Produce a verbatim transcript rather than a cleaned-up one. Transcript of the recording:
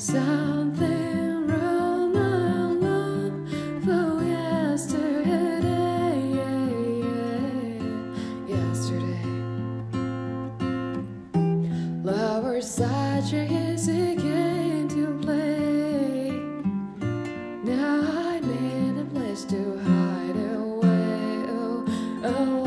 Something wrong along for yesterday, yesterday. Lovers such a easy game to play. Now I need a place to hide away. Oh, oh.